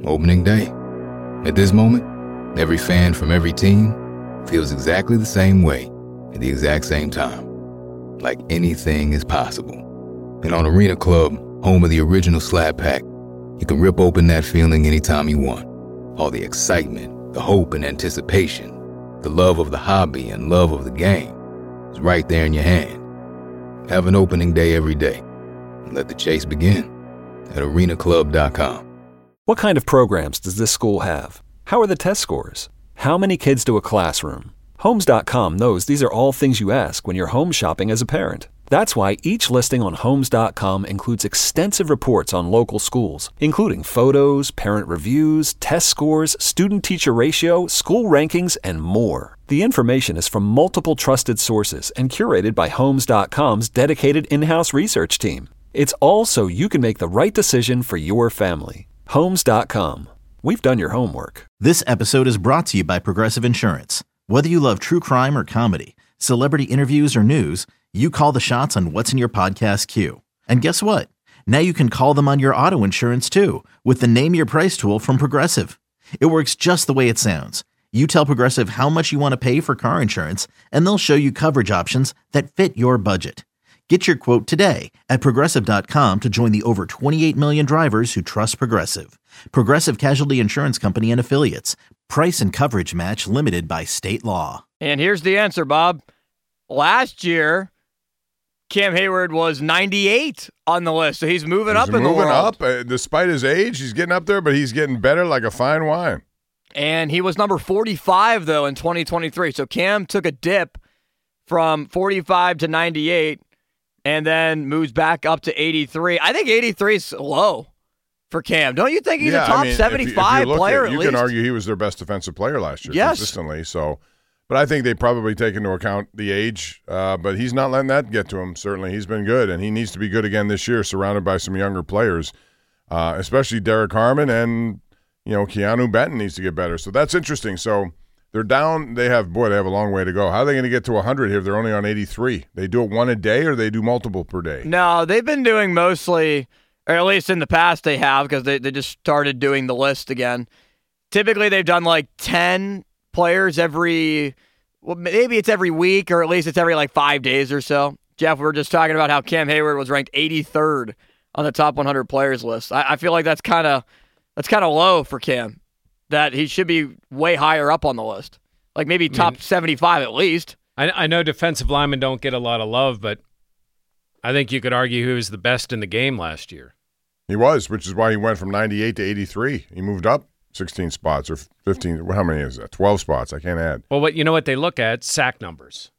Opening day. At this moment, every fan from every team feels exactly the same way at the exact same time. Like anything is possible. And on Arena Club, home of the original Slab Pack, you can rip open that feeling anytime you want. All the excitement, the hope and anticipation, the love of the hobby and love of the game is right there in your hand. Have an opening day every day. And let the chase begin at arenaclub.com. What kind of programs does this school have? How are the test scores? How many kids do a classroom? Homes.com knows these are all things you ask when you're home shopping as a parent. That's why each listing on Homes.com includes extensive reports on local schools, including photos, parent reviews, test scores, student-teacher ratio, school rankings, and more. The information is from multiple trusted sources and curated by Homes.com's dedicated in-house research team. It's all so you can make the right decision for your family. Homes.com. We've done your homework. This episode is brought to you by Progressive Insurance. Whether you love true crime or comedy, celebrity interviews or news, you call the shots on what's in your podcast queue. And guess what? Now you can call them on your auto insurance too with the Name Your Price tool from Progressive. It works just the way it sounds. You tell Progressive how much you want to pay for car insurance, and they'll show you coverage options that fit your budget. Get your quote today at Progressive.com to join the over 28 million drivers who trust Progressive. Progressive Casualty Insurance Company and Affiliates. Price and coverage match limited by state law. And here's the answer, Bob. Last year, Cam Hayward was 98 on the list, so he's moving up in the world. Despite his age, he's getting up there, but he's getting better like a fine wine. And he was number 45, though, in 2023. So Cam took a dip from 45 to 98 and then moves back up to 83. I think 83 is low for Cam. Don't you think he's a top 75 player at least? You can argue he was their best defensive player last year consistently. So, but I think they probably take into account the age. But he's not letting that get to him, certainly. He's been good, and he needs to be good again this year, surrounded by some younger players, especially Derek Harmon and Keanu Benton needs to get better. So that's interesting. So they're down. They have a long way to go. How are they going to get to 100 here if they're only on 83? They do it one a day or they do multiple per day? No, they've been doing mostly, or at least in the past they have, because they just started doing the list again. Typically they've done like 10 players maybe it's every week, or at least it's every like 5 days or so. Jeff, we were just talking about how Cam Hayward was ranked 83rd on the top 100 players list. I feel like that's kind of low for Cam, that he should be way higher up on the list. Like maybe top 75 at least. I know defensive linemen don't get a lot of love, but I think you could argue he was the best in the game last year. He was, which is why he went from 98 to 83. He moved up 16 spots or 15. How many is that? 12 spots. I can't add. Well, what they look at? Sack numbers.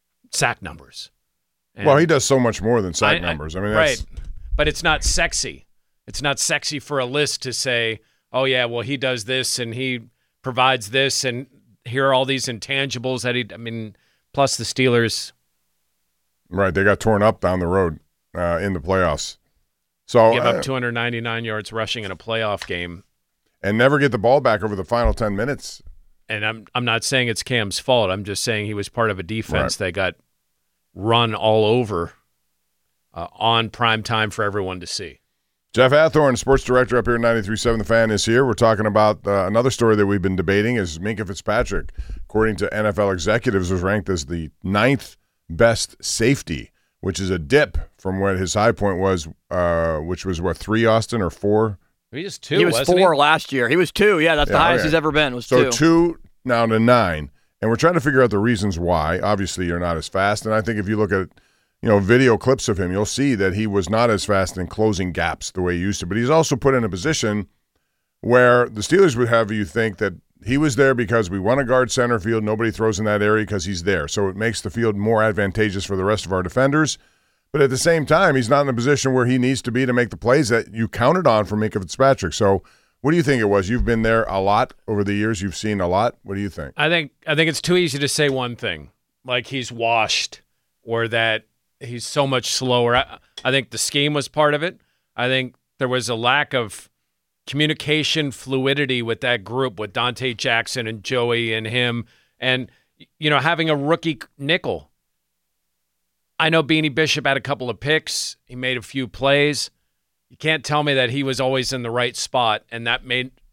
And well, he does so much more than sack numbers. I mean, right. But it's not sexy. It's not sexy for a list to say, oh, yeah, well, he does this and he provides this, and here are all these intangibles that plus the Steelers. Right, they got torn up down the road in the playoffs. So give up 299 yards rushing in a playoff game. And never get the ball back over the final 10 minutes. And I'm not saying it's Cam's fault. I'm just saying he was part of a defense that got run all over on prime time for everyone to see. Jeff Hathorn, sports director up here at 93.7 The Fan, is here. We're talking about another story that we've been debating is Minkah Fitzpatrick, according to NFL executives, was ranked as the 9th best safety, which is a dip from what his high point was, which was, 3, Austin, or 4? He was 2, He was 4 last year. He was 2, that's the highest he's ever been, was 2. So 2 now to 9. And we're trying to figure out the reasons why. Obviously, you're not as fast. And I think if you look at video clips of him, you'll see that he was not as fast in closing gaps the way he used to. But he's also put in a position where the Steelers would have you think that he was there because we want to guard center field. Nobody throws in that area because he's there. So it makes the field more advantageous for the rest of our defenders. But at the same time, he's not in a position where he needs to be to make the plays that you counted on from Minkah Fitzpatrick. So what do you think it was? You've been there a lot over the years. You've seen a lot. What do you think? I think it's too easy to say one thing, like he's washed or that he's so much slower. I think the scheme was part of it. I think there was a lack of communication fluidity with that group, with Dante Jackson and Joey and him, and having a rookie nickel. I know Beanie Bishop had a couple of picks. He made a few plays. You can't tell me that he was always in the right spot, and that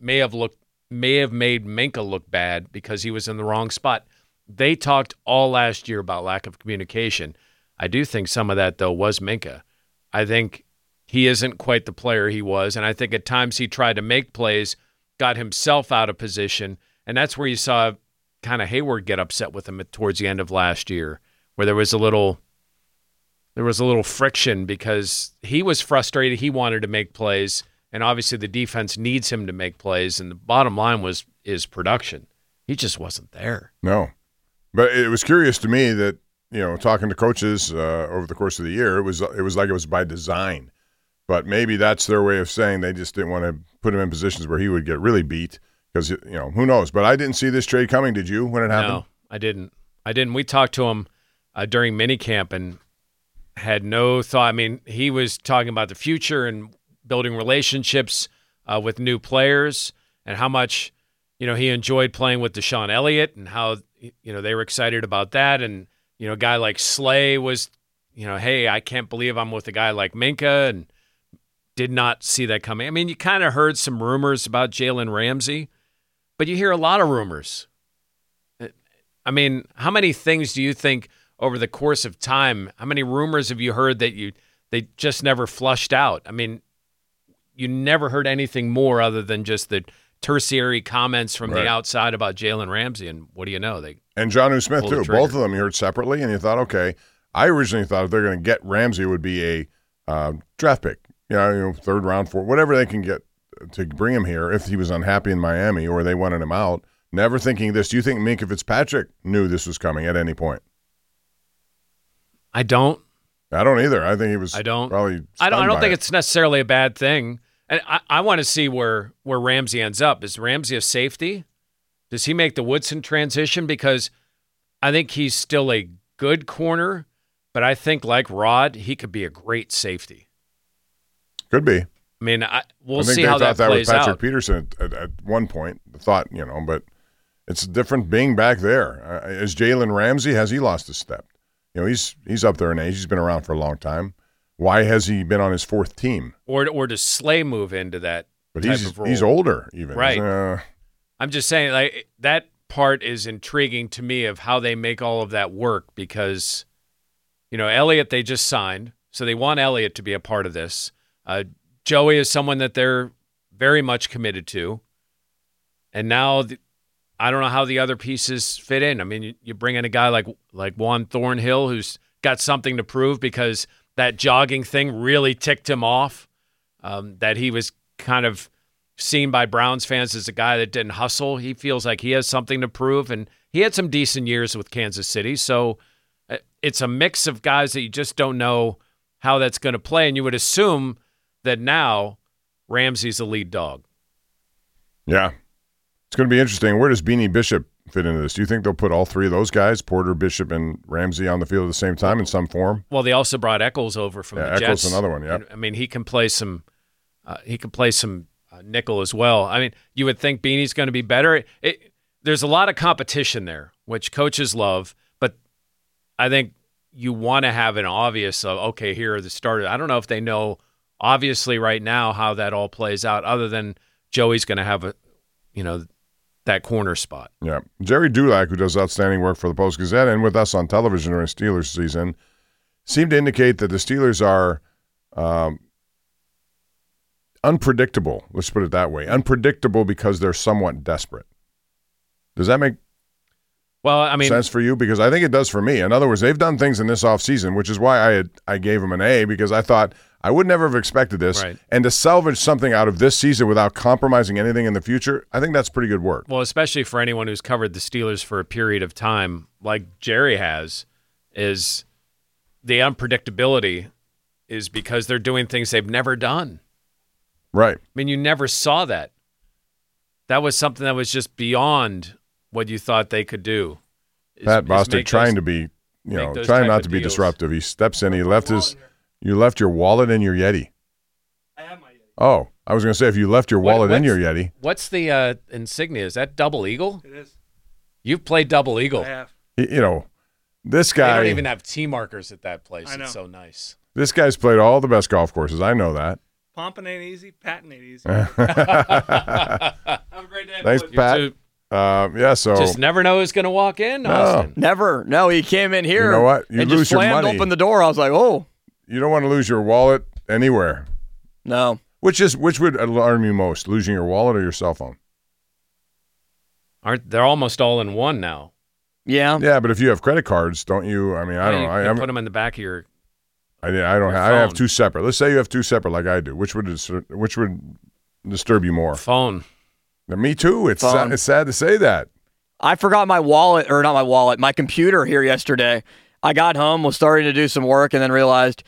may have made Minka look bad because he was in the wrong spot. They talked all last year about lack of communication. I do think some of that, though, was Minka. I think he isn't quite the player he was, and I think at times he tried to make plays, got himself out of position, and that's where you saw kind of Hayward get upset with him towards the end of last year, where there was a little friction because he was frustrated. He wanted to make plays, and obviously the defense needs him to make plays, and the bottom line is production. He just wasn't there. No. But it was curious to me that, talking to coaches over the course of the year, it was like it was by design. But maybe that's their way of saying they just didn't want to put him in positions where he would get really beat because, who knows. But I didn't see this trade coming. Did you when it happened? No, I didn't. We talked to him during minicamp and had no thought. I mean, he was talking about the future and building relationships with new players and how much, he enjoyed playing with Deshaun Elliott and how, they were excited about that. And, a guy like Slay was, hey, I can't believe I'm with a guy like Minka, and did not see that coming. I mean, you kind of heard some rumors about Jalen Ramsey, but you hear a lot of rumors. I mean, how many things do you think over the course of time, how many rumors have you heard that they just never flushed out? I mean, you never heard anything more other than just the tertiary comments from the outside about Jalen Ramsey, and what do you know? And Jonnu Smith, too. Both of them you heard separately, and you thought, okay, I originally thought if they're going to get Ramsey, it would be a draft pick, third round, fourth, whatever they can get to bring him here if he was unhappy in Miami or they wanted him out. Never thinking this. Do you think Minkah Fitzpatrick knew this was coming at any point? I don't either. I think he was probably I don't think it. it's necessarily a bad thing. And I want to see where Ramsey ends up. Is Ramsey a safety? Does he make the Woodson transition? Because I think he's still a good corner, but I think like Rod, he could be a great safety. Could be. I mean, we'll see how that plays out. I think they thought that with Patrick Peterson at one point. Thought, but it's different being back there. Is Jalen Ramsey, has he lost a step? He's up there in age. He's been around for a long time. Why has he been on his fourth team? Or does Slay move into that but type of role? He's older even. Right. I'm just saying, like, that part is intriguing to me of how they make all of that work because, Elliott they just signed, so they want Elliott to be a part of this. Joey is someone that they're very much committed to. And now I don't know how the other pieces fit in. I mean, you bring in a guy like Juan Thornhill who's got something to prove because that jogging thing really ticked him off, that he was kind of seen by Browns fans as a guy that didn't hustle. He feels like he has something to prove, and he had some decent years with Kansas City. So it's a mix of guys that you just don't know how that's going to play, and you would assume that now Ramsey's the lead dog. Yeah. It's going to be interesting. Where does Beanie Bishop fit into this? Do you think they'll put all three of those guys, Porter, Bishop, and Ramsey, on the field at the same time in some form? Well, they also brought Eccles over from the Jets. Eccles, another one, yeah. I mean, he can play some nickel as well. I mean, you would think Beanie's going to be better. There's a lot of competition there, which coaches love, but I think you want to have an obvious of, okay, here are the starters. I don't know if they know obviously right now how that all plays out, other than Joey's going to have that corner spot. Yeah. Jerry Dulac, who does outstanding work for the Post-Gazette and with us on television during Steelers season, seemed to indicate that the Steelers are unpredictable. Let's put it that way. Unpredictable because they're somewhat desperate. Does that make sense for you? Because I think it does for me. In other words, they've done things in this offseason, which is why I gave them an A, because I thought I would never have expected this. Right. And to salvage something out of this season without compromising anything in the future, I think that's pretty good work. Well, especially for anyone who's covered the Steelers for a period of time, like Jerry has, is the unpredictability is because they're doing things they've never done. Right. I mean, you never saw that. That was something that was just beyond what you thought they could do. Pat Bostic trying to be, trying not to be disruptive. He steps in. You left your wallet in your Yeti. I have my Yeti. Oh, I was going to say, if you left your wallet in your Yeti. What's the insignia? Is that Double Eagle? It is. You've played Double Eagle. I have. This guy. They don't even have tee markers at that place. I know. It's so nice. This guy's played all the best golf courses. I know that. Pomping ain't easy. Patting ain't easy. Thanks, Pat. So just never know who's going to walk in, Austin. Never. No, he came in here. You know what? You and lose just your slammed money. open the door. I was like, oh. You don't want to lose your wallet anywhere. No. Which would alarm you most, losing your wallet or your cell phone? They're almost all in one now? Yeah. Yeah, but if you have credit cards, don't you? I mean, I don't know. You put them in the back of your. I don't. I have two separate. Let's say you have two separate, like I do. Which would disturb you more? Phone. Now, me too. It's Phone. it's sad to say that. I forgot my wallet, or not my wallet, my computer here yesterday. I got home, was starting to do some work, and then realized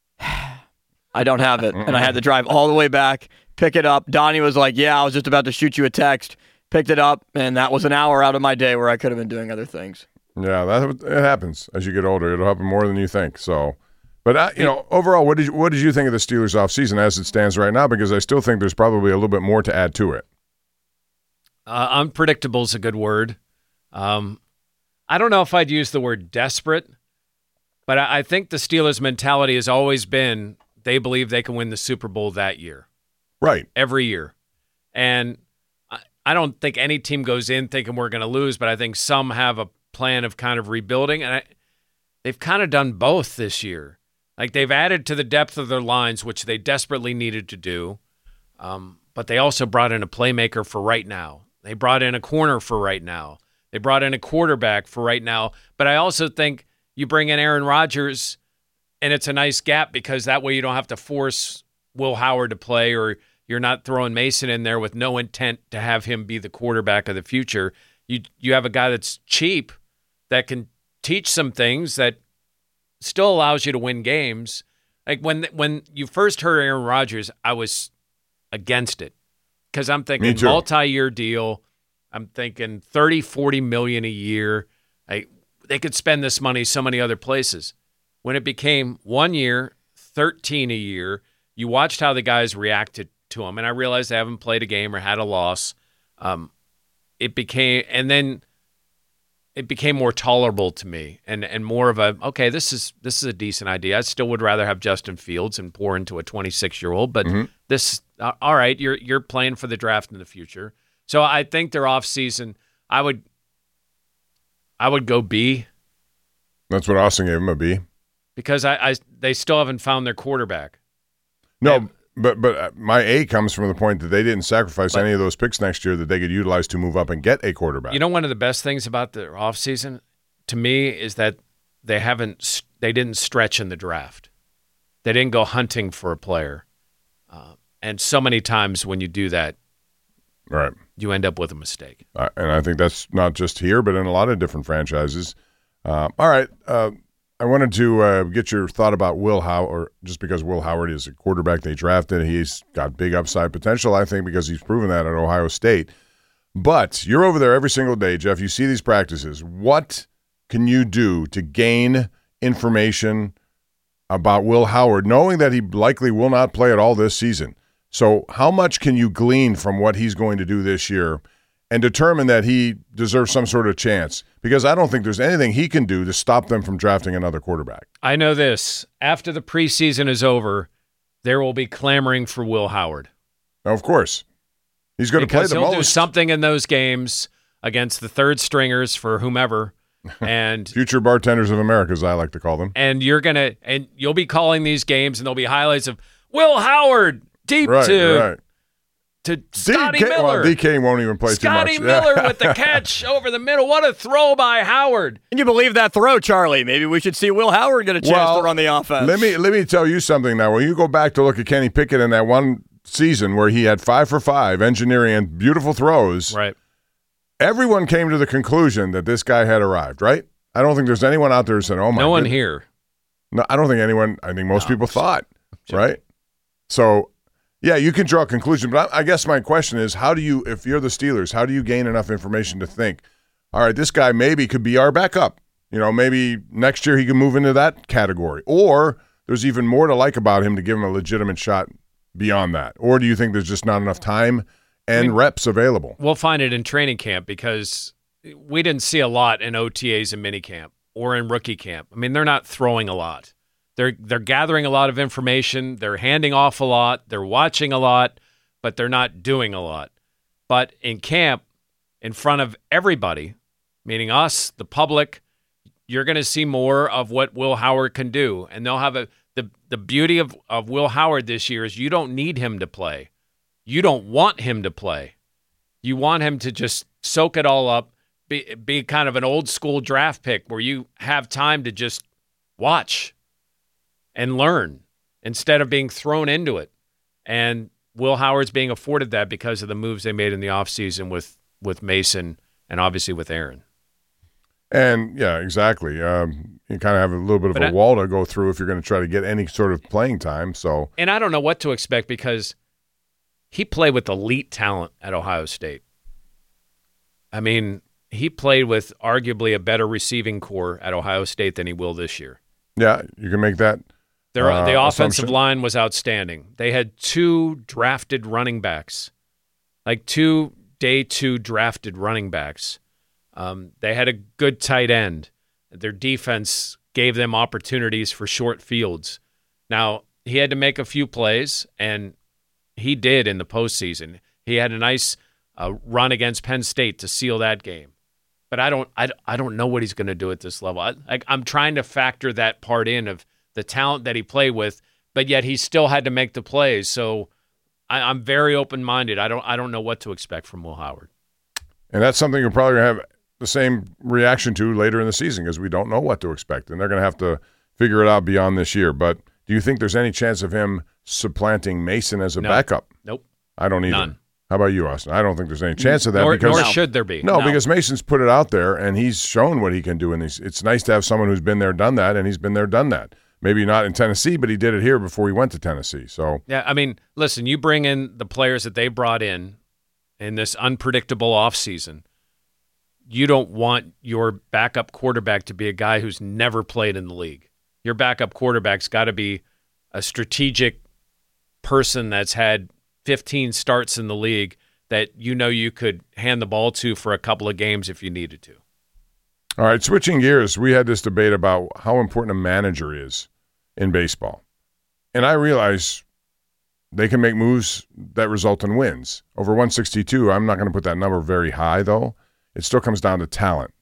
I don't have it. And I had to drive all the way back, pick it up. Donnie was like, yeah, I was just about to shoot you a text. Picked it up, and that was an hour out of my day where I could have been doing other things. Yeah, it happens as you get older. It'll happen more than you think. So, but overall, what did you think of the Steelers offseason as it stands right now? Because I still think there's probably a little bit more to add to it. Unpredictable is a good word. I don't know if I'd use the word desperate, but I think the Steelers' mentality has always been they believe they can win the Super Bowl that year. Right. Every year. And I don't think any team goes in thinking we're going to lose, but I think some have a plan of kind of rebuilding. And they've kind of done both this year. Like they've added to the depth of their lines, which they desperately needed to do. But they also brought in a playmaker for right now. They brought in a corner for right now. They brought in a quarterback for right now. But I also think you bring in Aaron Rodgers, and it's a nice gap because that way you don't have to force Will Howard to play, or you're not throwing Mason in there with no intent to have him be the quarterback of the future. You have a guy that's cheap that can teach some things that still allows you to win games. Like when you first heard Aaron Rodgers, I was against it because I'm thinking multi-year deal. I'm thinking 30, 40 million a year. They could spend this money so many other places. When it became 1 year, 13 a year, you watched how the guys reacted to him, and I realized they haven't played a game or had a loss. It became more tolerable to me, and more of a this is a decent idea. I still would rather have Justin Fields and pour into a 26-year-old, but this all right. You're playing for the draft in the future, so I think their off season. I would go B. That's what Austin gave him, a B. Because they still haven't found their quarterback. No, but my A comes from the point that they didn't sacrifice any of those picks next year that they could utilize to move up and get a quarterback. You know, one of the best things about their offseason, to me, is that they didn't stretch in the draft. They didn't go hunting for a player. And so many times when you do that, right, you end up with a mistake. And I think that's not just here, but in a lot of different franchises. All right. I wanted to get your thought about Will Howard, just because Will Howard is a quarterback they drafted. He's got big upside potential, I think, because he's proven that at Ohio State. But you're over there every single day, Jeff. You see these practices. What can you do to gain information about Will Howard, knowing that he likely will not play at all this season? So how much can you glean from what he's going to do this year and determine that he deserves some sort of chance? Because I don't think there's anything he can do to stop them from drafting another quarterback. I know this. After the preseason is over, there will be clamoring for Will Howard. Now, of course. He's going to play the most. He'll do something in those games against the third stringers for whomever. And future bartenders of America, as I like to call them. And you'll be calling these games, and there'll be highlights of Will Howard deep to Scotty Miller. Well, DK won't even play Scotty too much. Miller with the catch over the middle. What a throw by Howard. Can you believe that throw, Charlie? Maybe we should see Will Howard get a chance to run the offense. Let me tell you something now. When you go back to look at Kenny Pickett in that one season where he had 5 for 5 engineering and beautiful throws, right? Everyone came to the conclusion that this guy had arrived, right? I don't think there's anyone out there who said, oh, my No one goodness. here. No, I don't think anyone. I think most people thought, right? So, yeah, you can draw a conclusion. But I guess my question is, how do you, if you're the Steelers, how do you gain enough information to think, all right, this guy maybe could be our backup. You know, maybe next year he can move into that category. Or there's even more to like about him to give him a legitimate shot beyond that. Or do you think there's just not enough time and reps available? We'll find it in training camp because we didn't see a lot in OTAs and minicamp or in rookie camp. I mean, they're not throwing a lot. They're gathering a lot of information. They're handing off a lot. They're watching a lot, but they're not doing a lot. But in camp, in front of everybody, meaning us, the public, you're going to see more of what Will Howard can do. And they'll have the beauty of Will Howard this year is you don't need him to play. You don't want him to play. You want him to just soak it all up, be kind of an old school draft pick where you have time to just watch and learn instead of being thrown into it. And Will Howard's being afforded that because of the moves they made in the offseason with Mason and obviously with Aaron. And, yeah, exactly. You kind of have a little bit of a wall to go through if you're going to try to get any sort of playing time. And I don't know what to expect because he played with elite talent at Ohio State. I mean, he played with arguably a better receiving core at Ohio State than he will this year. Yeah, you can make that the offensive assumption. line was outstanding. They had 2 drafted running backs, like 2 day 2 drafted running backs. They had a good tight end. Their defense gave them opportunities for short fields. Now, he had to make a few plays, and he did in the postseason. He had a nice run against Penn State to seal that game. But I don't know what he's going to do at this level. I'm trying to factor that part in of the talent that he played with, but yet he still had to make the plays. So I'm very open-minded. I don't know what to expect from Will Howard. And that's something you're probably going to have the same reaction to later in the season because we don't know what to expect, and they're going to have to figure it out beyond this year. But do you think there's any chance of him supplanting Mason as a backup? Nope. I don't either. None. How about you, Austin? I don't think there's any chance of that. Nor should there be. No, because Mason's put it out there, and he's shown what he can do. And it's nice to have someone who's been there, done that, and he's been there, done that. Maybe not in Tennessee, but he did it here before he went to Tennessee. So yeah, I mean, listen, you bring in the players that they brought in this unpredictable offseason. You don't want your backup quarterback to be a guy who's never played in the league. Your backup quarterback's got to be a strategic person that's had 15 starts in the league that you could hand the ball to for a couple of games if you needed to. All right, switching gears, we had this debate about how important a manager is in baseball. And I realize they can make moves that result in wins. Over 162, I'm not going to put that number very high, though. It still comes down to talent.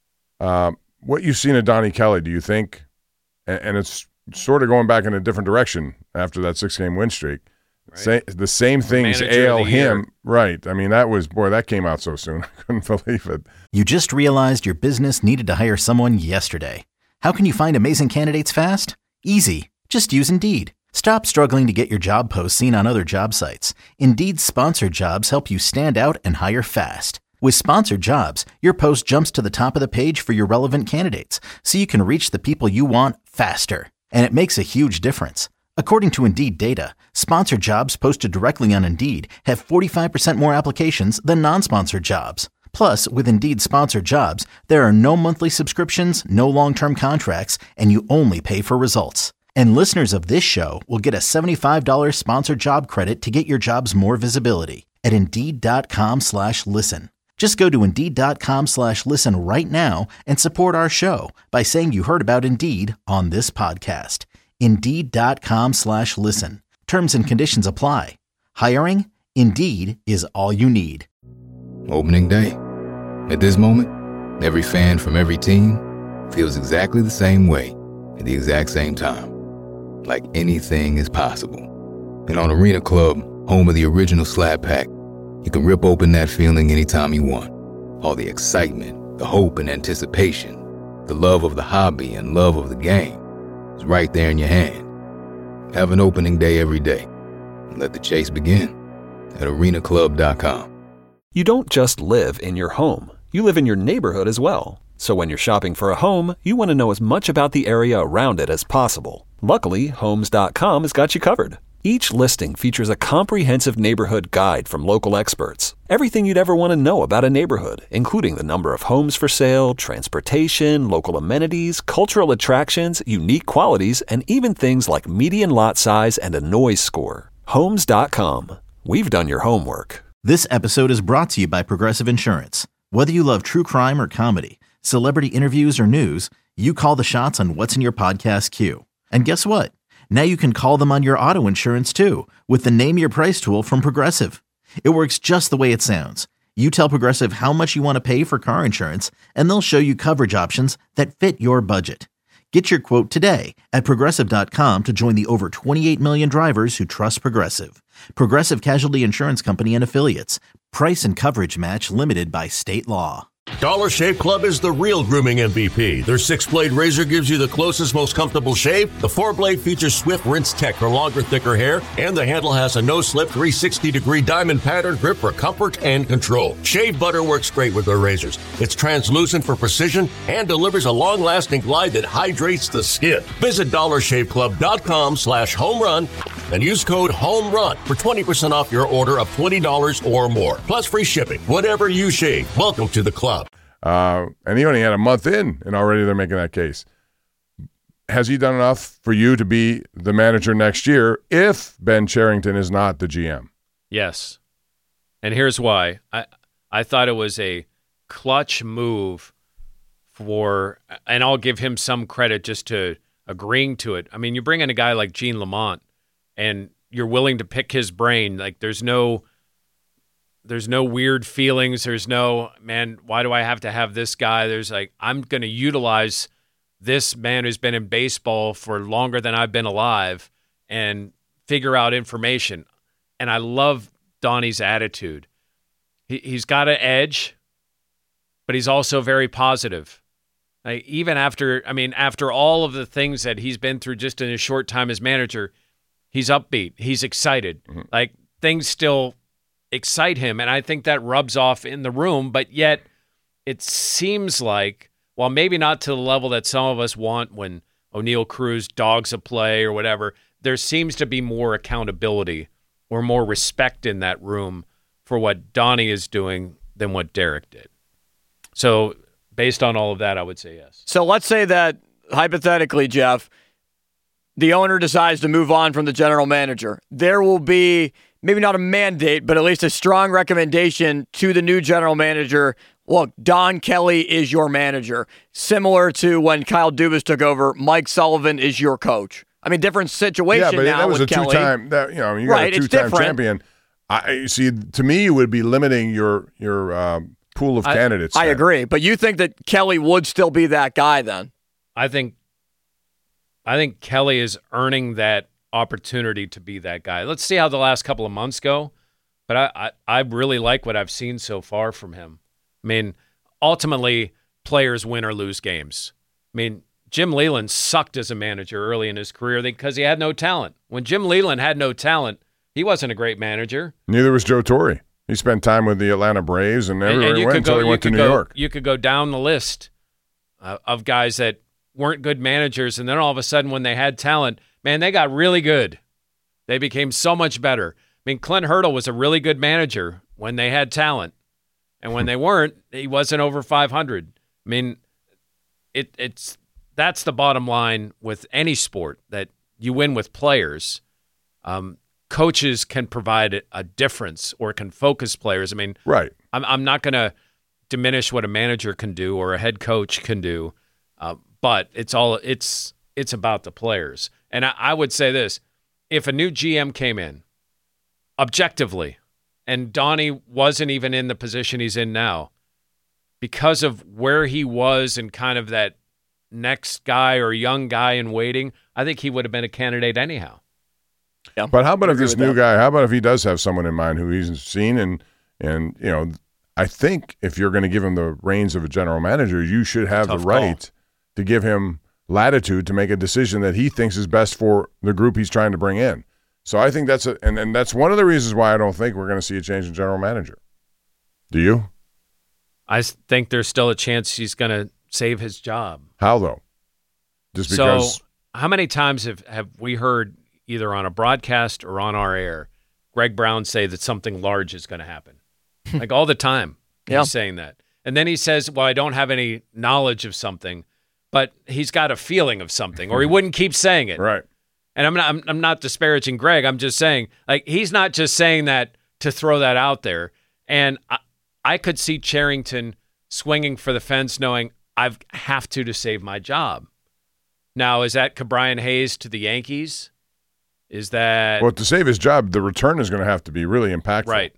What you've seen of Donnie Kelly, do you think, and it's sort of going back in a different direction after that 6-game win streak, right. The same things ail him. Right. I mean, that came out so soon. I couldn't believe it. You just realized your business needed to hire someone yesterday. How can you find amazing candidates fast? Easy. Just use Indeed. Stop struggling to get your job posts seen on other job sites. Indeed's sponsored jobs help you stand out and hire fast. With sponsored jobs, your post jumps to the top of the page for your relevant candidates, so you can reach the people you want faster. And it makes a huge difference. According to Indeed data, sponsored jobs posted directly on Indeed have 45% more applications than non-sponsored jobs. Plus, with Indeed sponsored jobs, there are no monthly subscriptions, no long-term contracts, and you only pay for results. And listeners of this show will get a $75 sponsored job credit to get your jobs more visibility at Indeed.com/listen. Just go to Indeed.com/listen right now and support our show by saying you heard about Indeed on this podcast. Indeed.com/listen. Terms and conditions apply. Hiring? Indeed is all you need. Opening day. At this moment, every fan from every team feels exactly the same way at the exact same time. Like anything is possible. And on Arena Club, home of the original Slab Pack, you can rip open that feeling anytime you want. All the excitement, the hope and anticipation, the love of the hobby and love of the game is right there in your hand. Have an opening day every day. And let the chase begin at arenaclub.com. You don't just live in your home. You live in your neighborhood as well. So when you're shopping for a home, you want to know as much about the area around it as possible. Luckily, Homes.com has got you covered. Each listing features a comprehensive neighborhood guide from local experts. Everything you'd ever want to know about a neighborhood, including the number of homes for sale, transportation, local amenities, cultural attractions, unique qualities, and even things like median lot size and a noise score. Homes.com. We've done your homework. This episode is brought to you by Progressive Insurance. Whether you love true crime or comedy, celebrity interviews or news, you call the shots on what's in your podcast queue. And guess what? Now you can call them on your auto insurance too with the Name Your Price tool from Progressive. It works just the way it sounds. You tell Progressive how much you want to pay for car insurance, and they'll show you coverage options that fit your budget. Get your quote today at Progressive.com to join the over 28 million drivers who trust Progressive. Progressive Casualty Insurance Company and Affiliates. Price and coverage match limited by state law. Dollar Shave Club is the real grooming MVP. Their 6-blade razor gives you the closest, most comfortable shave. The 4-blade features swift rinse tech for longer, thicker hair. And the handle has a no-slip 360-degree diamond pattern grip for comfort and control. Shave butter works great with their razors. It's translucent for precision and delivers a long-lasting glide that hydrates the skin. Visit DollarShaveClub.com/homerun and use code HOMERUN for 20% off your order of $20 or more. Plus free shipping. Whatever you shave, welcome to the club. And he only had a month in, and already they're making that case. Has he done enough for you to be the manager next year if Ben Cherington is not the GM? Yes. And here's why. I thought it was a clutch move for, and I'll give him some credit just to agreeing to it. I mean, you bring in a guy like Gene Lamont, and you're willing to pick his brain. Like, there's no weird feelings. There's no, man, why do I have to have this guy? There's like, I'm going to utilize this man who's been in baseball for longer than I've been alive and figure out information. And I love Donnie's attitude. He's got an edge, but he's also very positive. Like, even after all of the things that he's been through just in a short time as manager, he's upbeat. He's excited. Mm-hmm. Like, things still excite him, and I think that rubs off in the room, but yet it seems like, while maybe not to the level that some of us want when O'Neill Cruz dogs a play or whatever, there seems to be more accountability or more respect in that room for what Donnie is doing than what Derek did. So based on all of that, I would say yes. So let's say that, hypothetically, Jeff, the owner decides to move on from the general manager. There will be maybe not a mandate, but at least a strong recommendation to the new general manager. Look, Don Kelly is your manager. Similar to when Kyle Dubas took over, Mike Sullivan is your coach. I mean, different situation now with Kelly. Yeah, but that was a two-time, you got a two-time champion. I see. To me, you would be limiting your pool of candidates. I agree, but you think that Kelly would still be that guy then? I think Kelly is earning that opportunity to be that guy. Let's see how the last couple of months go, but I really like what I've seen so far from him. I mean, ultimately, players win or lose games. I mean, Jim Leyland sucked as a manager early in his career because he had no talent. When Jim Leyland had no talent, he wasn't a great manager. Neither was Joe Torre. He spent time with the Atlanta Braves and everywhere he went until he went to New York. You could go down the list of guys that weren't good managers, and then all of a sudden when they had talent, man, they got really good. They became so much better. I mean, Clint Hurdle was a really good manager when they had talent. And when they weren't, he wasn't over 500. I mean, that's the bottom line with any sport, that you win with players. Coaches can provide a difference or can focus players. I mean, right. I'm not going to diminish what a manager can do or a head coach can do, but it's about the players. And I would say this, if a new GM came in, objectively, and Donnie wasn't even in the position he's in now, because of where he was and kind of that next guy or young guy in waiting, I think he would have been a candidate anyhow. Yeah. But how about if this new guy, how about if he does have someone in mind who he's seen and I think if you're going to give him the reins of a general manager, you should have the right to give him latitude to make a decision that he thinks is best for the group he's trying to bring in. So I think that's and that's one of the reasons why I don't think we're going to see a change in general manager. Do you? I think there's still a chance he's going to save his job. How though? Just because. So how many times have we heard either on a broadcast or on our air, Greg Brown say that something large is going to happen? Like all the time he's saying that. And then he says, well, I don't have any knowledge of something, but he's got a feeling of something, or he wouldn't keep saying it. Right. And I'm not disparaging Greg. I'm just saying, like, he's not just saying that to throw that out there. And I could see Cherington swinging for the fence knowing I have to save my job. Now, is that Ke'Bryan Hayes to the Yankees? Is that... Well, to save his job, the return is going to have to be really impactful. Right.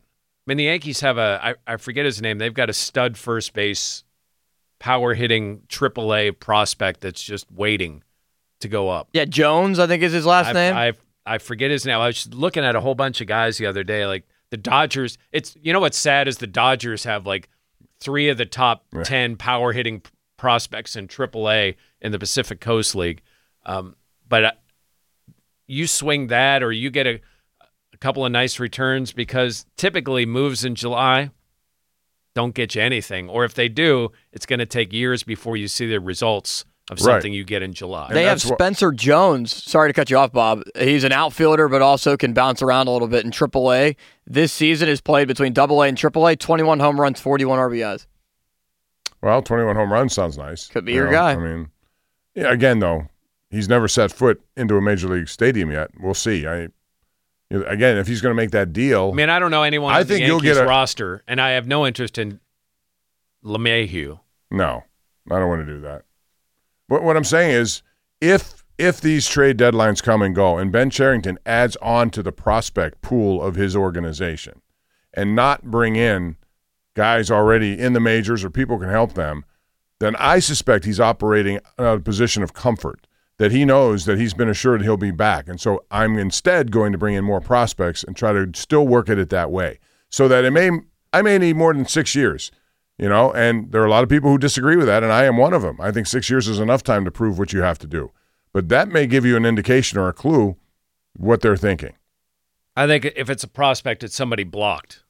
mean, the Yankees have I forget his name. They've got a stud first base, power-hitting AAA prospect that's just waiting to go up. Yeah, Jones, I think is his last name. I forget his name. I was looking at a whole bunch of guys the other day, like the Dodgers. What's sad is the Dodgers have like 3 of the top 10 power-hitting prospects in AAA in the Pacific Coast League. But you swing that or you get a couple of nice returns, because typically moves in July don't get you anything. Or if they do, it's going to take years before you see the results of something you get in July. They have Spencer Jones. Sorry to cut you off, Bob. He's an outfielder, but also can bounce around a little bit in AAA. This season has played between AA and AAA, 21 home runs, 41 RBIs. Well, 21 home runs sounds nice. Could be your guy. I mean, yeah, again, though, he's never set foot into a major league stadium yet. We'll see. Again, if he's going to make that deal. I mean, I don't know anyone on the Yankees roster, and I have no interest in LeMahieu. No, I don't want to do that. What I'm saying is, if these trade deadlines come and go, and Ben Cherington adds on to the prospect pool of his organization, and not bring in guys already in the majors or people can help them, then I suspect he's operating out of a position of comfort, that he knows that he's been assured he'll be back. And so I'm instead going to bring in more prospects and try to still work at it that way, so that I may need more than 6 years, and there are a lot of people who disagree with that, and I am one of them. I think 6 years is enough time to prove what you have to do. But that may give you an indication or a clue what they're thinking. I think if it's a prospect, it's somebody blocked.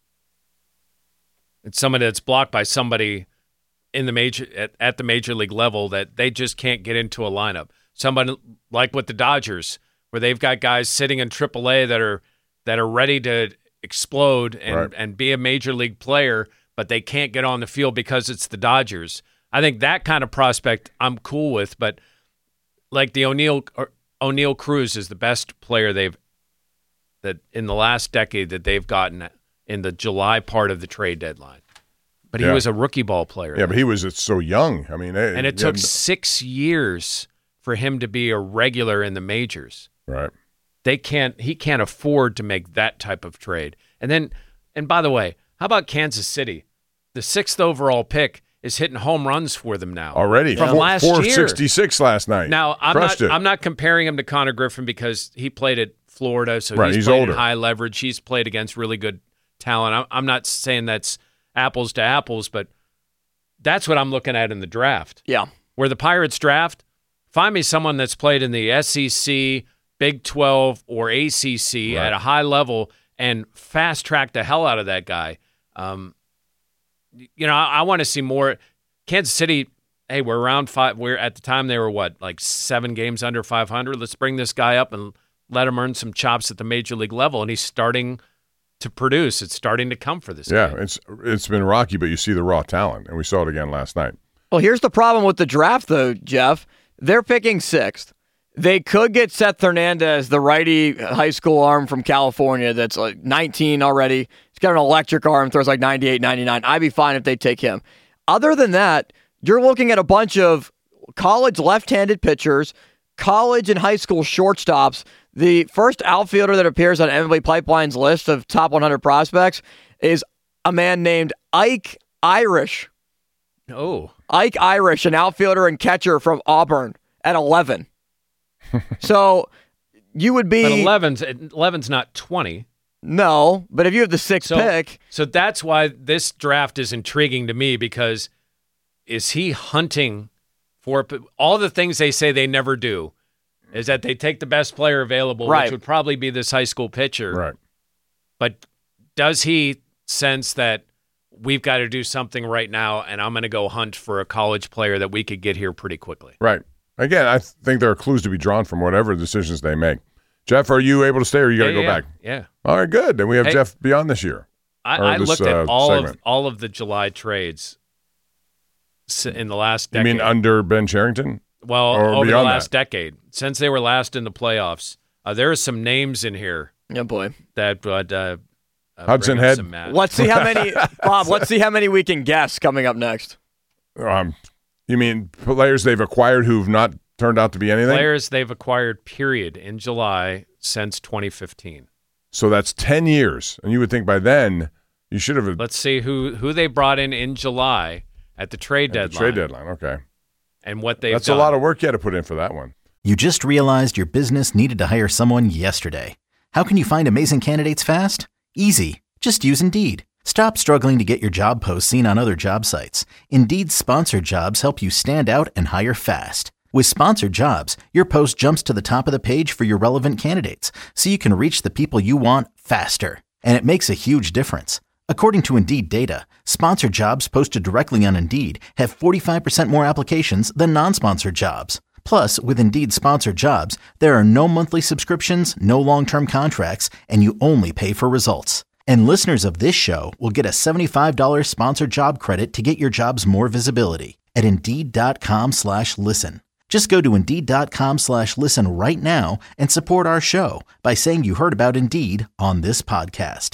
It's somebody that's blocked by somebody in the at the major league level that they just can't get into a lineup. Somebody like with the Dodgers, where they've got guys sitting in AAA that are ready to explode and be a major league player, but they can't get on the field because it's the Dodgers. I think that kind of prospect I'm cool with, but like the O'Neal Cruz is the best player that in the last decade that they've gotten in the July part of the trade deadline. But he was a rookie ball player. Yeah, but he was so young. I mean, and it took 6 years for him to be a regular in the majors. Right. He can't afford to make that type of trade. And by the way, how about Kansas City? The 6th overall pick is hitting home runs for them now. Already. From last year. 466 last night. Now, I'm not comparing him to Connor Griffin because he played at Florida, so he's played older. In high leverage. He's played against really good talent. I'm not saying that's apples to apples, but that's what I'm looking at in the draft. Yeah. Where the Pirates draft, find me someone that's played in the SEC, Big 12, or ACC at a high level and fast-track the hell out of that guy. I want to see more. Kansas City, hey, we're around 5. At the time they were, 7 games under 500? Let's bring this guy up and let him earn some chops at the major league level, and he's starting to produce. It's starting to come for this guy. It's been rocky, but you see the raw talent, and we saw it again last night. Well, here's the problem with the draft, though, Jeff. They're picking 6th. They could get Seth Hernandez, the righty high school arm from California that's like 19 already. He's got an electric arm, throws like 98, 99. I'd be fine if they take him. Other than that, you're looking at a bunch of college left-handed pitchers, college and high school shortstops. The first outfielder that appears on MLB Pipeline's list of top 100 prospects is a man named Ike Irish. Oh. Ike Irish, an outfielder and catcher from Auburn at 11. So you would be... But 11's not 20. No, but if you have the 6th pick... So that's why this draft is intriguing to me, because is he hunting for... All the things they say they never do is that they take the best player available, which would probably be this high school pitcher. Right. But does he sense that we've got to do something right now, and I'm going to go hunt for a college player that we could get here pretty quickly? Right. Again, I think there are clues to be drawn from whatever decisions they make. Jeff, are you able to stay, or you got to go back? Yeah. All right, good. Then we have Jeff beyond this year. I looked at all of the July trades in the last decade. You mean under Ben Cherington? Well, over the last decade, since they were last in the playoffs. There are some names in here. Yeah, boy. That Hudson Head. Let's see how many, Bob. Let's see how many we can guess coming up next. You mean players they've acquired who've not turned out to be anything? Players they've acquired, period, in July since 2015. So that's 10 years. And you would think by then You should have. Let's see who they brought in July at the trade deadline. The trade deadline, okay. And what they've That's done. a lot of work you had to put in for that one. You just realized your business needed to hire someone yesterday. How can you find amazing candidates fast? Easy. Just use Indeed. Stop struggling to get your job posts seen on other job sites. Indeed's sponsored jobs help you stand out and hire fast. With sponsored jobs, your post jumps to the top of the page for your relevant candidates, so you can reach the people you want faster. And it makes a huge difference. According to Indeed data, sponsored jobs posted directly on Indeed have 45% more applications than non-sponsored jobs. Plus, with Indeed sponsored jobs, there are no monthly subscriptions, no long-term contracts, and you only pay for results. And listeners of this show will get a $75 sponsored job credit to get your jobs more visibility at Indeed.com/listen. Just go to Indeed.com/listen right now and support our show by saying you heard about Indeed on this podcast.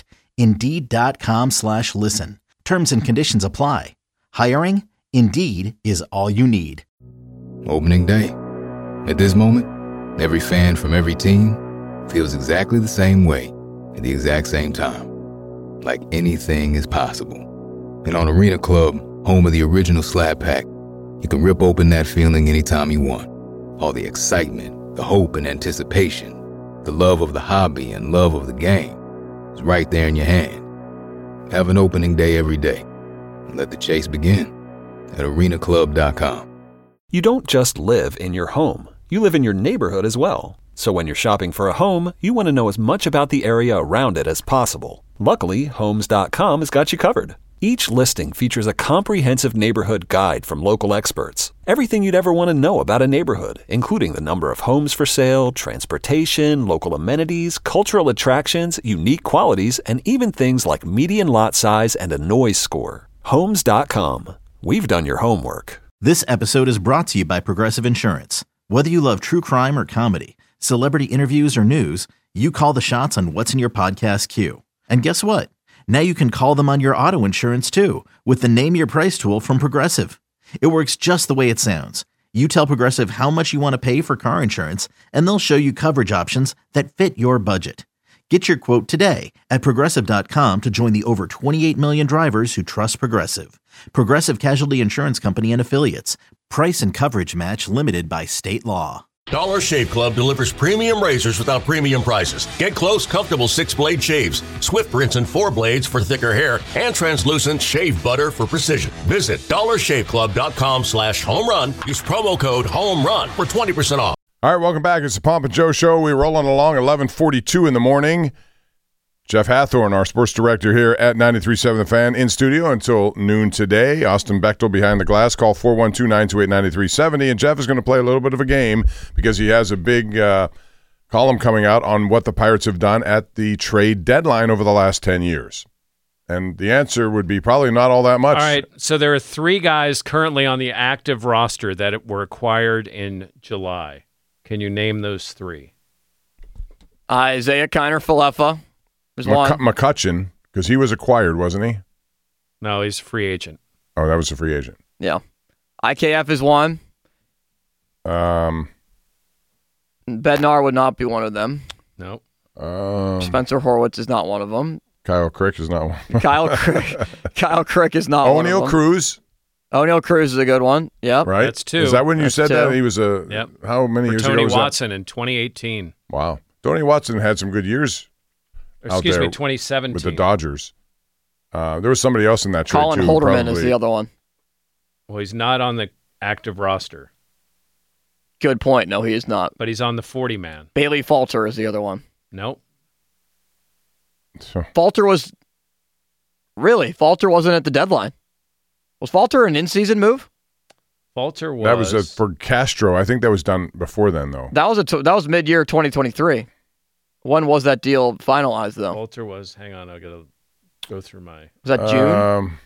Indeed.com/listen. Terms and conditions apply. Hiring? Indeed is all you need. Opening day. At this moment, every fan from every team feels exactly the same way at the exact same time. Like anything is possible. And on Arena Club, home of the original Slab Pack, you can rip open that feeling anytime you want. All the excitement, the hope and anticipation, the love of the hobby and love of the game is right there in your hand. Have an opening day every day. And let the chase begin at arenaclub.com. You don't just live in your home. You live in your neighborhood as well. So when you're shopping for a home, you want to know as much about the area around it as possible. Luckily, Homes.com has got you covered. Each listing features a comprehensive neighborhood guide from local experts. Everything you'd ever want to know about a neighborhood, including the number of homes for sale, transportation, local amenities, cultural attractions, unique qualities, and even things like median lot size and a noise score. Homes.com. We've done your homework. This episode is brought to you by Progressive Insurance. Whether you love true crime or comedy, celebrity interviews or news, you call the shots on what's in your podcast queue. And guess what? Now you can call them on your auto insurance too with the Name Your Price tool from Progressive. It works just the way it sounds. You tell Progressive how much you want to pay for car insurance, and they'll show you coverage options that fit your budget. Get your quote today at Progressive.com to join the over 28 million drivers who trust Progressive. Progressive Casualty Insurance Company and Affiliates. Price and coverage match limited by state law. Dollar Shave Club delivers premium razors without premium prices. Get close, comfortable 6-blade shaves, Swift Rinse and 4 blades for thicker hair, and translucent shave butter for precision. Visit dollarshaveclub.com/home run. Use promo code HOMERUN for 20% off. All right, welcome back. It's the Pomp and Joe Show. We're rolling along 11:42 in the morning. Jeff Hathorn, our sports director here at 93.7 The Fan, in studio until noon today. Austin Bechtel behind the glass. Call 412-928-9370. And Jeff is going to play a little bit of a game because he has a big column coming out on what the Pirates have done at the trade deadline over the last 10 years. And the answer would be probably not all that much. All right, so there are 3 guys currently on the active roster that were acquired in July. Can you name those 3? Isaiah Kiner-Falefa was one. McCutchen, because he was acquired, wasn't he? No, he's a free agent. Oh, that was a free agent. Yeah. IKF is one. Um, Bednar would not be one of them. No. Spencer Horwitz is not one of them. Kyle Crick is not one. Kyle Crick is not one of them. O'Neal Cruz. O'Neal Cruz is a good one. Yep. Right? That's 2. Is that when you That's said 2. that? He was how many For years Tony ago was Watson in 2018. that? Wow. Tony Watson had some good years Excuse me, there 2017. with the Dodgers. There was somebody else in that trade, Colin too. Holderman probably. is the other one. Well, he's not on the active roster, Good point. No, he is not. but he's on the 40-man. Bailey Falter is the other one. Nope. So, Falter wasn't at the deadline. Was Falter an in-season move? Falter was. that was for Castro. I think that was done before then, though. That was mid-year 2023. When was that deal finalized, though? Falter was. Hang on, I gotta go through my. Was that June?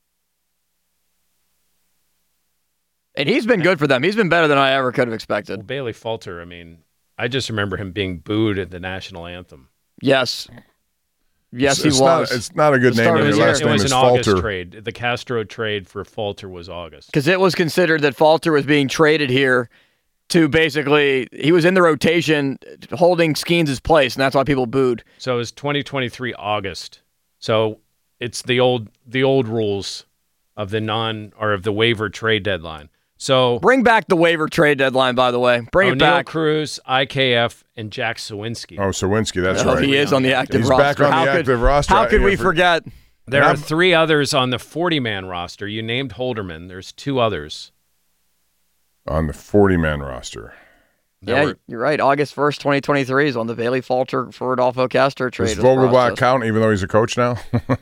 And he's been good for them. He's been better than I ever could have Well, expected. Bailey Falter. I mean, I just remember him being booed at the national anthem. Yes. Yes, he It's was. It's not a good The name. start When of your the last It name was is an August Falter. trade. The Castro trade for Falter was August. Because it was considered that Falter was being traded here to basically, he was in the rotation holding Skeens' place, and that's why people booed. So it was 2023 August. So it's the old rules of the waiver trade deadline. So Bring back the waiver trade deadline, by the way. Bring it O'Neal back. Cruz, IKF, and Jack Sawinski. Oh, Sawinski, that's Oh, right. he is on the active He's roster. back on the active roster. How could we forget? There are 3 others on the 40-man roster. You named Holderman. There's 2 others. On the 40-man roster. You're right. August 1st, 2023 is on the Bailey Falter for Rodolfo Castro trade. Does Vogelbach count even though he's a coach now?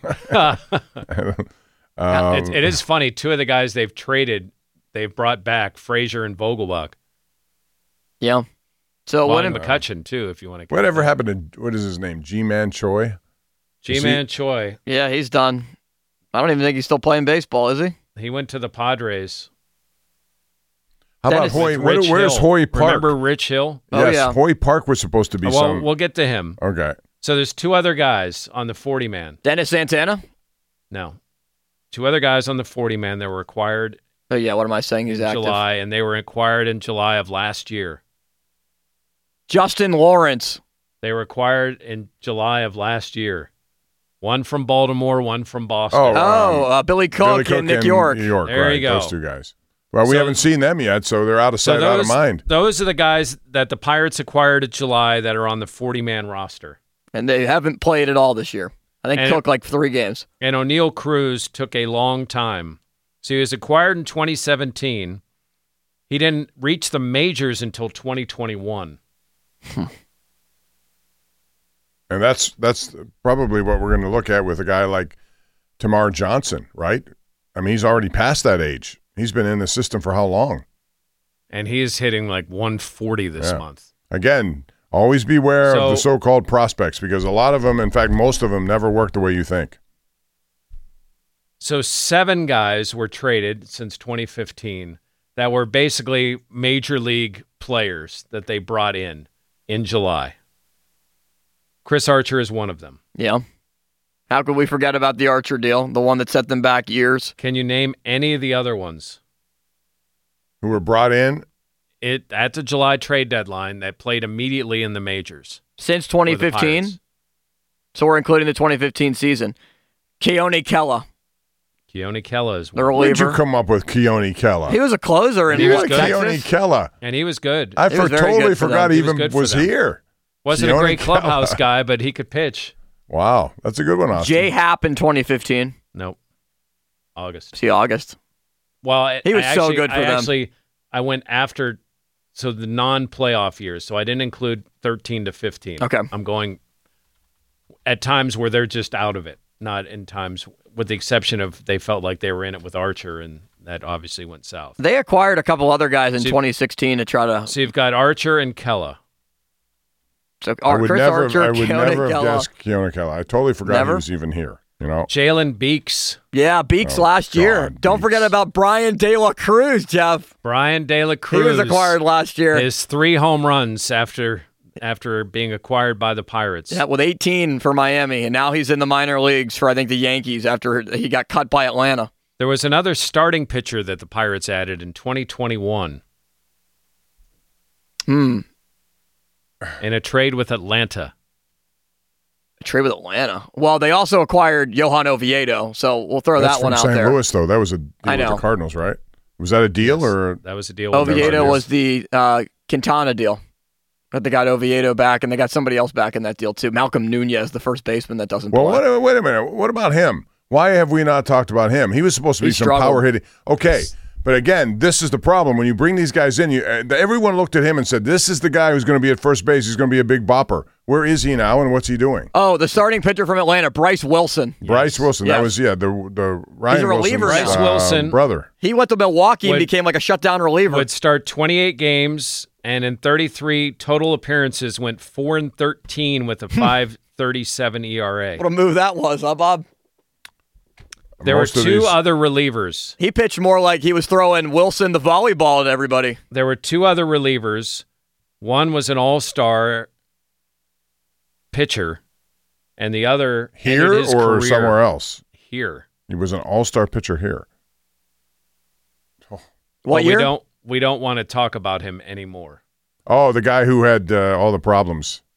It is funny. 2 of the guys they've traded, they've brought back, Frazier and Vogelbach. Yeah. So Lonnie McCutcheon, too, if you want to. Whatever happened to, what is his name? G-Man Choi? G-Man Choi. Yeah, he's done. I don't even think he's still playing baseball, is he? He went to the Padres. How about Hoy? Where's Hoy Park? Remember Rich Hill? Yes, yeah. Hoy Park was supposed to be some. We'll get to him. Okay. So there's 2 other guys on the 40-man. Dennis Santana? No. 2 other guys on the 40-man that were acquired. Oh, yeah, what am I saying? He's active. July, and they were acquired in July of last year. Justin Lawrence. They were acquired in July of last year. 1 from Baltimore, 1 from Boston. Billy Cook and Nick York. New York, there right, you go. Those 2 guys. Well, we haven't seen them yet, so they're out of sight, out of mind. Those are the guys that the Pirates acquired in July that are on the 40-man roster. And they haven't played at all this year. I think Cook like 3 games. And O'Neal Cruz took a long time. So he was acquired in 2017. He didn't reach the majors until 2021. And that's probably what we're going to look at with a guy like Tamar Johnson, right? I mean, he's already past that age. He's been in the system for how long? And he is hitting like 140 this month. Again, always beware of the so-called prospects because a lot of them, in fact, most of them never work the way you think. So 7 guys were traded since 2015 that were basically major league players that they brought in July. Chris Archer is one of them. Yeah. How could we forget about the Archer deal, the one that set them back years? Can you name any of the other ones? Who were brought in? At the July trade deadline that played immediately in the majors. Since 2015? So we're including the 2015 season. Keone Kela. Keone Kela is one. The reliever. Where did you come up with Keone Kela? He was a closer in Texas. Texas. Keone Kela. And he was good. I totally forgot he even was here. Wasn't a great clubhouse guy, but he could pitch. Wow, that's a good one, Austin. Jay Happ in 2015. Nope. August. See, August. Well, he was so good for them. I went after, so the non-playoff years, so I didn't include 13 to 15. Okay. I'm going at times where they're just out of it, not in times, with the exception of they felt like they were in it with Archer, and that obviously went south. They acquired a couple other guys in 2016 to try to... So you've got Archer and Kela. So I would Chris never, Archer, I would Keone never have Kela. guessed Keone Kela. I totally forgot he was even here. You know, Jalen Beeks. Yeah, Beeks last year. Don't forget about Brian De La Cruz, Jeff. Brian De La Cruz. He was acquired last year. His 3 home runs after being acquired by the Pirates. Yeah, with 18 for Miami, and now he's in the minor leagues for, I think, the Yankees after he got cut by Atlanta. There was another starting pitcher that the Pirates added in 2021. In a trade with Atlanta. A trade with Atlanta. Well, they also acquired Johan Oviedo, so we'll throw that's that one from out St. there. Louis, though. That was a deal with the Cardinals, right? Was that a deal or that was a deal? Oviedo was the Quintana deal. But they got Oviedo back, and they got somebody else back in that deal too. Malcolm Nunez, the first baseman that doesn't play. Well, wait a minute. What about him? Why have we not talked about him? He was supposed to be some power hitting. Okay. But again, this is the problem. When you bring these guys in, everyone looked at him and said, this is the guy who's going to be at first base. He's going to be a big bopper. Where is he now, and what's he doing? Oh, the starting pitcher from Atlanta, Bryce Wilson. Yes. Bryce Wilson. Yes. That was, the Ryan He's a reliever Wilson's, Bryce Wilson. Brother. He went to Milwaukee and became like a shutdown reliever. Would start 28 games, and in 33 total appearances, went 4-13 with a 5.37 ERA. What a move that was, huh, Bob? There were 2 other relievers. He pitched more like he was throwing Wilson the volleyball at everybody. There were 2 other relievers. One was an all-star pitcher, and the other here his or career somewhere else. Here, he was an all-star pitcher here. Oh. What year? We don't want to talk about him anymore. Oh, the guy who had all the problems.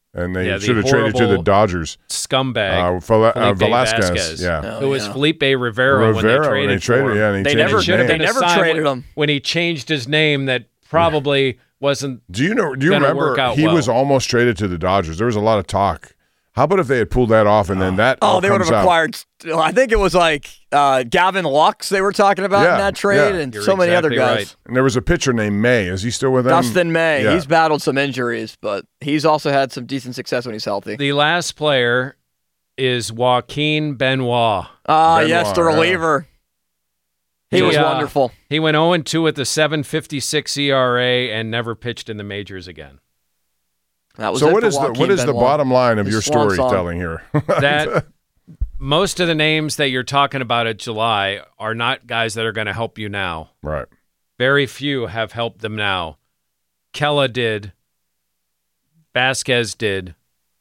and they Yeah, should have traded to the horrible Dodgers. Scumbag. Felipe Velasquez. Vasquez. Yeah. Who was Felipe Rivera when they traded for him. Yeah, and he They changed never his Should have name. been They never a sign traded him. when he changed his name that probably wasn't. Do you gonna remember work out he well. was almost traded to the Dodgers? There was a lot of talk. How about if they had pulled that off and then that all they would have comes out? acquired. I think it was like Gavin Lux they were talking about in that trade, and You're so many other exactly guys. right. And there was a pitcher named May. Is he still with them? Dustin May. Yeah. He's battled some injuries, but he's also had some decent success when he's healthy. The last player is Joaquin Benoit. Yes, the Benoit, reliever. He was wonderful. He went 0-2 with a 7.56 ERA and never pitched in the majors again. That was So it what for is the Joaquin the Benoit. bottom line of His your swan song. storytelling here? That most of the names that you're talking about at July are not guys that are going to help you now. Right. Very few have helped them now. Kella did. Vasquez did.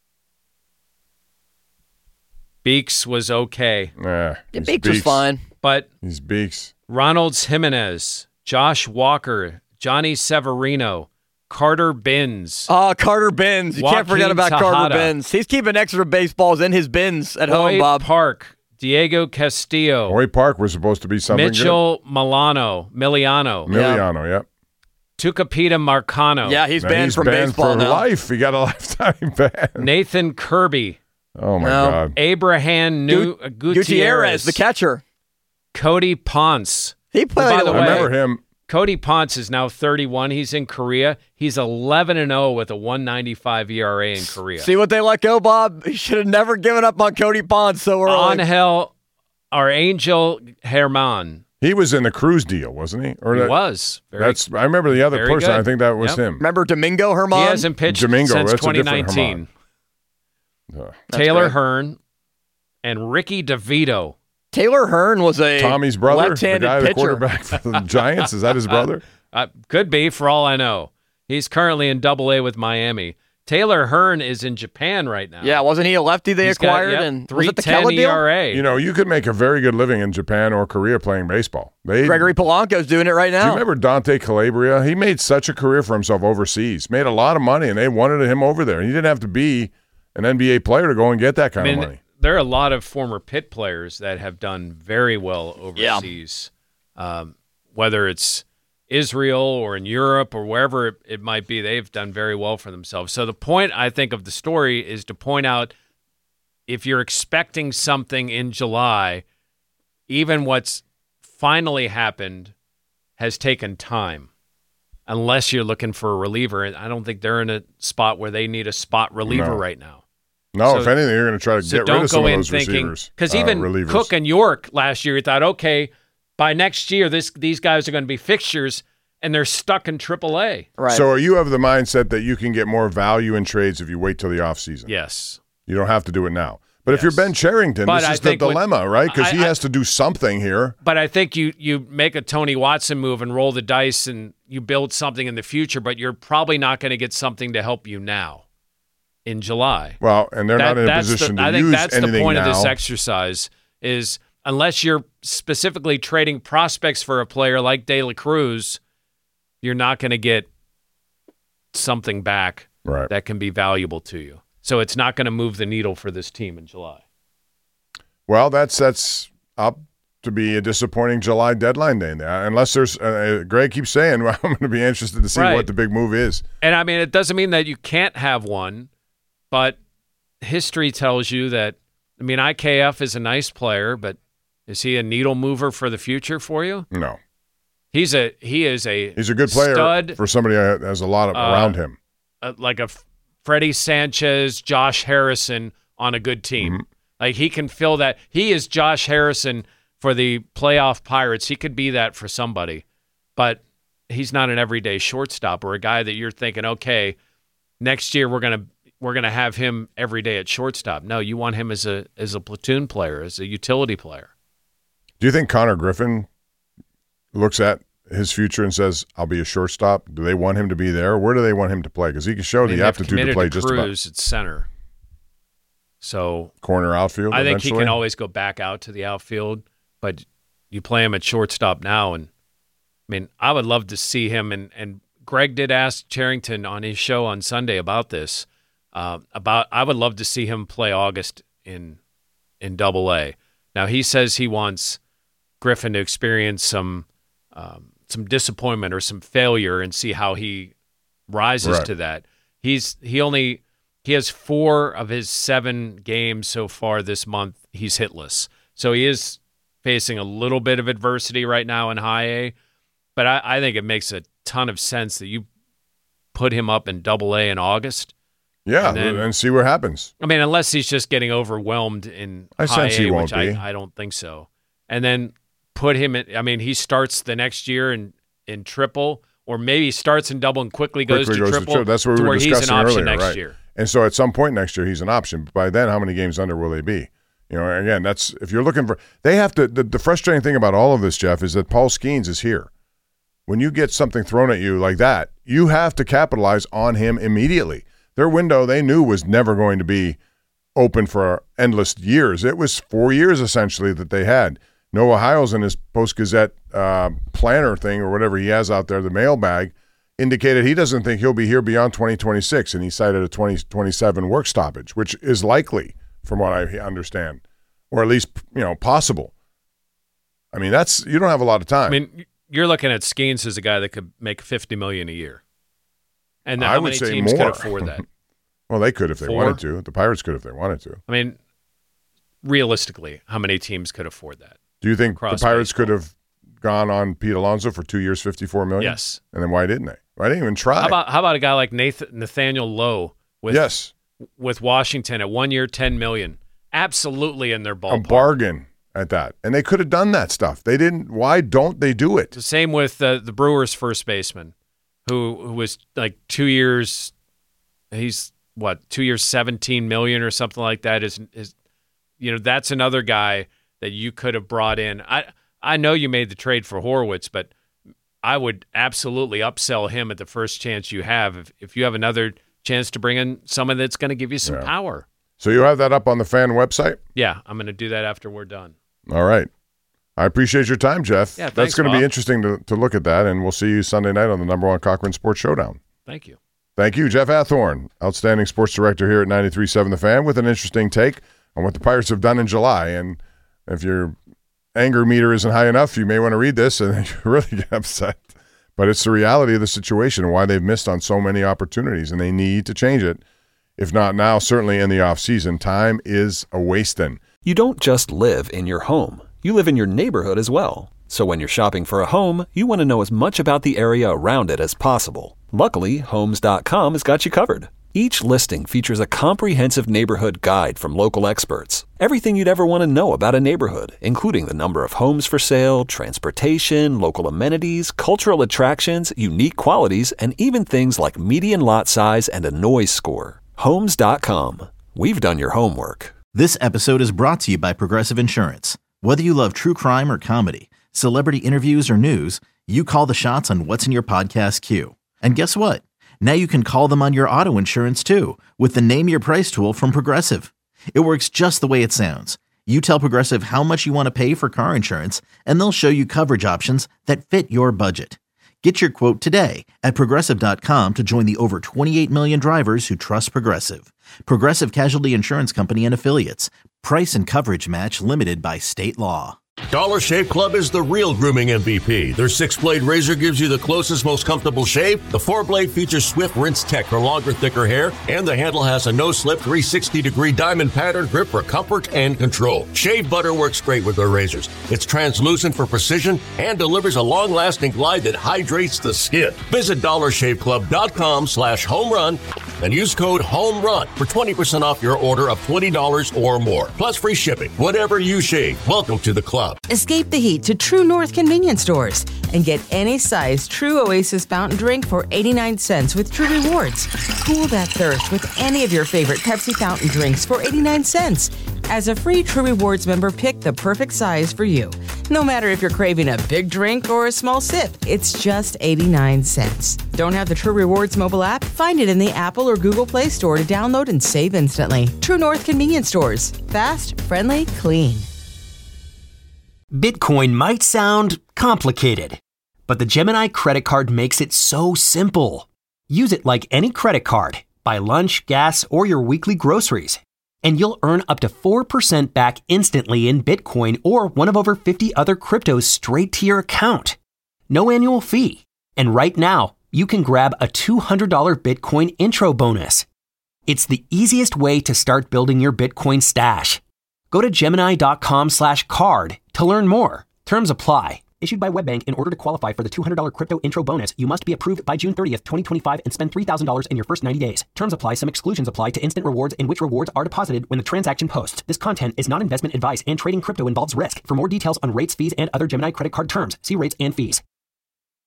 Beeks was okay. Nah, Yeah, he's Beeks was fine. But He's Beeks. Ronald Jimenez, Josh Walker, Johnny Severino, Carter Binns, Carter Binns. You can't forget Joaquin about Carter Tejada. Binns. He's keeping extra baseballs in his bins at home, Hoyt Bob. Park, Diego Castillo, Hoyt Park was supposed to be something Mitchell Miliano, good. Miliano, yep. Tucapita Marcano, Yeah, he's Now, banned he's from banned baseball for now. life. He got a lifetime ban. Nathan Kirby, Oh, my No. God. Abraham Gutierrez, the catcher. Cody Ponce. He played by a the I way, remember him. Cody Ponce is now 31. He's in Korea. He's 11-0 with a 1.95 ERA in Korea. See what they let go, Bob? He should have never given up on Cody Ponce so early. Angel Herman. He was in the Cruz deal, wasn't he? Or He that- was. Very, I remember the other very person. good. I think that was Yep. him. Remember Domingo Herman? he hasn't pitched Domingo, since that's a different 2019. Herman. Taylor great. Hearn and Ricky DeVito. Taylor Hearn was a Tommy's brother, the left-handed guy, the pitcher. quarterback for the Giants. Is that his brother? Could be, for all I know. He's currently in Double-A with Miami. Taylor Hearn is in Japan right now. Yeah, wasn't he a lefty they He's got, acquired? yep, And was it the 3.10 Kella deal? ERA. You know, you could make a very good living in Japan or Korea playing baseball. Gregory Polanco's doing it right Do you now. remember Dante Calabria? He made such a career for himself overseas. Made a lot of money, and they wanted him over there. He didn't have to be an NBA player to go and get that kind of money. There are a lot of former Pitt players that have done very well overseas, whether it's Israel or in Europe or wherever it might be. They've done very well for themselves. So the point, I think, of the story is to point out if you're expecting something in July, even what's finally happened has taken time. Unless you're looking for a reliever, and I don't think they're in a spot where they need a spot reliever No. right now. No, So- if anything, you're going to try to So get rid don't of some go of in those thinking, receivers. because even relievers. Cook and York last year, you thought, okay, by next year these guys are going to be fixtures, and they're stuck in AAA. Right. So are you of the mindset that you can get more value in trades if you wait till the offseason? Yes, You don't have to do it now. But if you're Yes. Ben Charrington, But this I is the think when- dilemma, right? Because he I- has to do something here. but I think you make a Tony Watson move and roll the dice, and you build something in the future. But you're probably not going to get something to help you now in July. Well, and they're not in a That's position I to think use that's anything the point now. of this exercise is unless you're specifically trading prospects for a player like De La Cruz, you're not going to get something back Right. that can be valuable to you. So it's not going to move the needle for this team in July. Well, that's up to be a disappointing July deadline day. Unless there's Greg keeps saying, well, I'm going to be interested to see Right. what the big move is. And I mean, it doesn't mean that you can't have one, but history tells you that, I mean, IKF is a nice player, but is he a needle mover for the future for you? No. He is a He's a good player stud, for somebody that has a lot around him. like a Freddie Sanchez, Josh Harrison on a good team. Mm-hmm. Like he can fill that. He is Josh Harrison for the playoff Pirates. He could be that for somebody, but he's not an everyday shortstop or a guy that you're thinking, okay, next year we're gonna have him every day at shortstop. No, you want him as a platoon player, as a utility player. Do you think Connor Griffin looks at his future and says, I'll be a shortstop? Do they want him to be there? Where do they want him to play? Because he can show I mean, the they've aptitude to committed play just about Cruz at center. So corner outfield. I think he eventually? can always go back out to the outfield, but you play him at shortstop now. And I mean, I would love to see him. And Greg did ask Charrington on his show on Sunday about this. I would love to see him play August in Double-A. Now, he says he wants Griffin to experience some disappointment or some failure and see how he rises to that. He has 4 of his 7 games so far this month. He's hitless. So he is facing a little bit of adversity right now in high A, but I think it makes a ton of sense that you put him up in Double-A in August. Yeah, and see what happens. I mean, unless he's just getting overwhelmed in high A, which I don't think so. And then put him in, I mean, he starts the next year in triple, or maybe he starts in double and quickly goes to triple. That's what we were discussing he's an option earlier, next year. And so at some point next year, he's an option. But by then, how many games under will they be? You know, again, that's if you're looking for – they have to – the frustrating thing about all of this, Jeff, is that Paul Skeens is here. When you get something thrown at you like that, you have to capitalize on him immediately. Their window, they knew, was never going to be open for endless years. It was 4 years, essentially, that they had. Noah Hiles in his Post-Gazette planner thing or whatever he has out there, the mailbag, indicated he doesn't think he'll be here beyond 2026, and he cited a 2027 work stoppage, which is likely from what I understand, or at least, you know, possible. I mean, that's you don't have a lot of time. I mean, you're looking at Skeens as a guy that could make $50 million a year. And how many teams could afford that? Well, they could if they 4? wanted to. The Pirates could if they wanted to. I mean, realistically, how many teams could afford that? Do you think the Pirates could have gone on Pete Alonso for 2 years, $54 million? Yes. And then why didn't they? Why didn't they even try? How about a guy like Nathaniel Lowe with Washington at 1 year, $10 million? Absolutely in their ballpark. A bargain at that. And they could have done that stuff. They didn't. Why don't they do it? The same with the Brewers first baseman, who was like 2 years. He's 2 years, $17 million or something like that. Is that's another guy that you could have brought in. I know you made the trade for Horwitz, but I would absolutely upsell him at the first chance you have. If you have another chance to bring in someone that's going to give you some power. So you have that up on the fan website? Yeah, I'm going to do that after we're done. All right. I appreciate your time, Jeff. Yeah, thanks, that's going to Bob. be interesting to look at that, and we'll see you Sunday night on the #1 Cochran Sports Showdown. Thank you. Thank you, Jeff Hathhorn, outstanding sports director here at 93.7 The Fan, with an interesting take on what the Pirates have done in July. And if your anger meter isn't high enough, you may want to read this and you really get upset. But it's the reality of the situation and why they've missed on so many opportunities, and they need to change it. If not now, certainly in the offseason. Time is a-wasting. You don't just live in your home. You live in your neighborhood as well. So when you're shopping for a home, you want to know as much about the area around it as possible. Luckily, Homes.com has got you covered. Each listing features a comprehensive neighborhood guide from local experts. Everything you'd ever want to know about a neighborhood, including the number of homes for sale, transportation, local amenities, cultural attractions, unique qualities, and even things like median lot size and a noise score. Homes.com. We've done your homework. This episode is brought to you by Progressive Insurance. Whether you love true crime or comedy, celebrity interviews or news, you call the shots on what's in your podcast queue. And guess what? Now you can call them on your auto insurance too with the Name Your Price tool from Progressive. It works just the way it sounds. You tell Progressive how much you want to pay for car insurance, and they'll show you coverage options that fit your budget. Get your quote today at Progressive.com to join the over 28 million drivers who trust Progressive. Progressive Casualty Insurance Company and Affiliates. Price and coverage match limited by state law. Dollar Shave Club is the real grooming MVP. Their 6-blade razor gives you the closest, most comfortable shave. The 4-blade features swift rinse tech for longer, thicker hair, and the handle has a no-slip 360-degree diamond pattern grip for comfort and control. Shave butter works great with their razors. It's translucent for precision and delivers a long-lasting glide that hydrates the skin. Visit DollarShaveClub.com/homerun and use code HOMERUN for 20% off your order of $20 or more. Plus free shipping. Whatever you shave, welcome to the club. Escape the heat to True North convenience stores and get any size True Oasis fountain drink for 89 cents with True Rewards. Cool that thirst with any of your favorite Pepsi fountain drinks for 89 cents. As a free True Rewards member, pick the perfect size for you. No matter if you're craving a big drink or a small sip, it's just 89 cents. Don't have the True Rewards mobile app? Find it in the Apple or Google Play Store to download and save instantly. True North convenience stores. Fast, friendly, clean. Bitcoin might sound complicated, but the Gemini credit card makes it so simple. Use it like any credit card. buy lunch, gas, or your weekly groceries. And you'll earn up to 4% back instantly in Bitcoin or one of over 50 other cryptos straight to your account. No annual fee. And right now, you can grab a $200 Bitcoin intro bonus. It's the easiest way to start building your Bitcoin stash. Go to Gemini.com/card to learn more. Terms apply. Issued by WebBank. In order to qualify for the $200 crypto intro bonus, you must be approved by June 30th, 2025 and spend $3,000 in your first 90 days. Terms apply. Some exclusions apply to instant rewards in which rewards are deposited when the transaction posts. This content is not investment advice and trading crypto involves risk. For more details on rates, fees, and other Gemini credit card terms, see rates and fees.